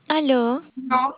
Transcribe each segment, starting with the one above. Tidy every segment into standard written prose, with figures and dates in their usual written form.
Aló, No.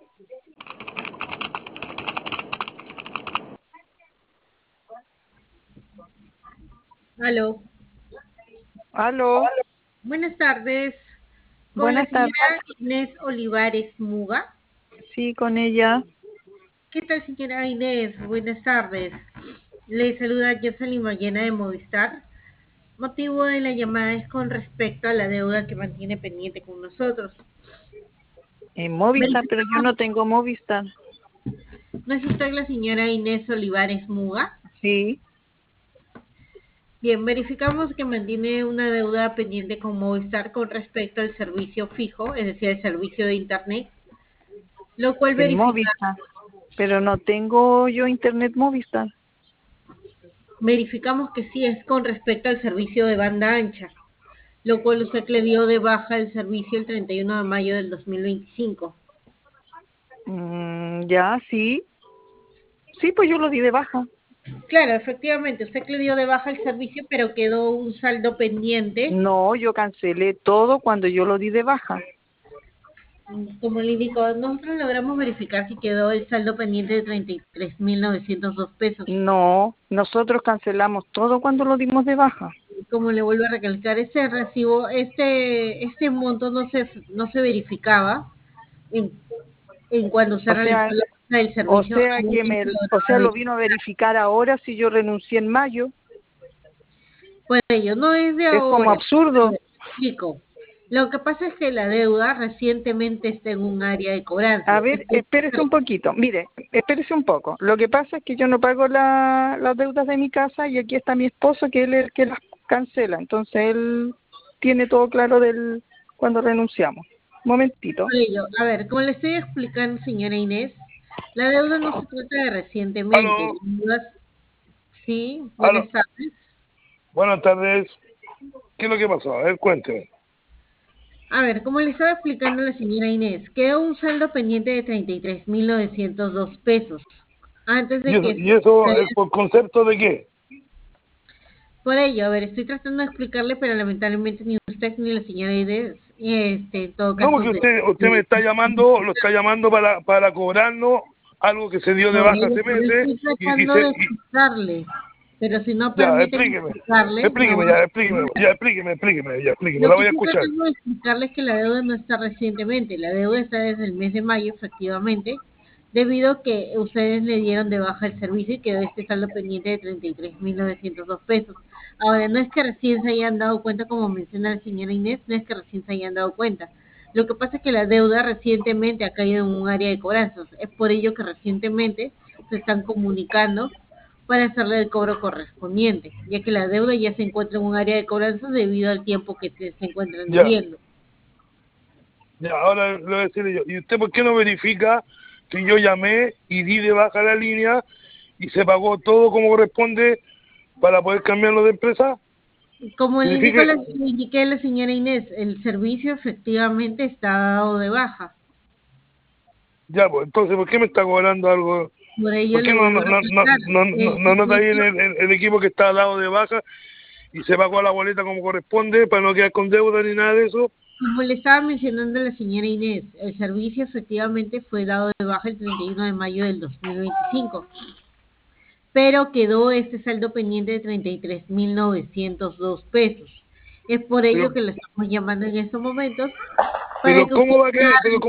Aló, Aló, buenas tardes. Con la buenas señora tardes. Inés Olivares Muga. Sí, con ella. ¿Qué tal, señora Inés? Buenas tardes. Le saluda Jocelyn Mayena de Movistar. Motivo de la llamada es con respecto a la deuda que mantiene pendiente con nosotros. En Movistar, pero yo Verificamos, no tengo Movistar. ¿no es usted la señora Inés Olivares Muga? Sí, Bien, verificamos que mantiene una deuda pendiente con Movistar con respecto al servicio fijo, es decir, el servicio de Internet, lo cual en Movistar, pero no tengo yo internet Movistar. verificamos que sí es con respecto al servicio de banda ancha, lo cual usted le dio de baja el servicio el 31 de mayo del 2025. Ya, sí. Sí, pues yo lo di de baja. Claro, efectivamente, usted le dio de baja el servicio, pero quedó un saldo pendiente. No, yo cancelé todo cuando yo lo di de baja. Como le indico, nosotros logramos verificar que quedó el saldo pendiente de 33.902 pesos. No, nosotros cancelamos todo cuando lo dimos de baja. Como le vuelvo a recalcar, este recibo, este monto no se verificaba en, en cuando se O realizó sea, la baja del o servicio. sea Al que momento de o sea, la lo vino a verificar ahora si yo renuncié en mayo. Por ello, no es de Es como ahora. A absurdo. ver, explico. Lo que pasa es que la deuda recientemente está en un área de A cobranzas. Es ver, por espérese un poquito. Mire, espérese un poco. Lo que pasa es que yo no pago las deudas de mi casa y aquí está mi esposo, que él es el que las cancela. Entonces él tiene todo claro del cuando renunciamos. Momentito. ello. A ver, como le estoy explicando, señora Inés, la deuda no se trata de recientemente. Aló, La deuda sí, aló. buenas tardes. Buenas tardes. ¿Qué es lo que pasó? A ver, cuénteme. A ver, como le estaba explicando a la señora Inés, quedó un saldo pendiente de 33.902 pesos. Antes de que Y eso es por concepto de qué? Por ello, a ver, estoy tratando de explicarle, pero lamentablemente ni usted ni la señora Inés, en todo No, caso, porque usted me está llamando, lo está llamando para cobrarnos algo que se dio de por baja ello, hace yo meses estoy y tratando se... de explicarle, pero si no ya, permiten explíqueme. explicarle, no Explíqueme, voy a ya, explíqueme. explicar. Ya, explíqueme. Lo La que voy a estoy escuchar. tratando de explicarle es que la deuda no está recientemente, la deuda está desde el mes de mayo, efectivamente, debido a que ustedes le dieron de baja el servicio y quedó este saldo pendiente de 33.902 pesos. Ahora, no es que recién se hayan dado cuenta, como menciona la señora Inés, no es que recién se hayan dado cuenta. Lo que pasa es que la deuda recientemente ha caído en un área de cobranzas. Es por ello que recientemente se están comunicando para hacerle el cobro correspondiente, ya que la deuda ya se encuentra en un área de cobranzas debido al tiempo que se encuentran Ya, debiendo. ya, ahora le voy a decir yo. ¿Y usted por qué no verifica que yo llamé y di de baja la línea y se pagó todo como corresponde para poder cambiarlo de empresa? Como Verifique. le indiqué a la señora Inés, el servicio efectivamente está dado de baja. Ya, pues entonces, ¿por qué me está cobrando algo? Por ello ¿Por le qué vuelvo a recalcar. El no nota ahí en servicio, el equipo que está al lado de baja y se pagó la boleta como corresponde para no quedar con deuda ni nada de eso? como le estaba mencionando a la señora Inés, el servicio efectivamente fue dado de baja el 31 de mayo del 2025, pero quedó este saldo pendiente de 33.902 pesos. Es por Pero, ello que le estamos llamando en estos momentos para pero que usted ¿cómo va a pueda quedar? Pero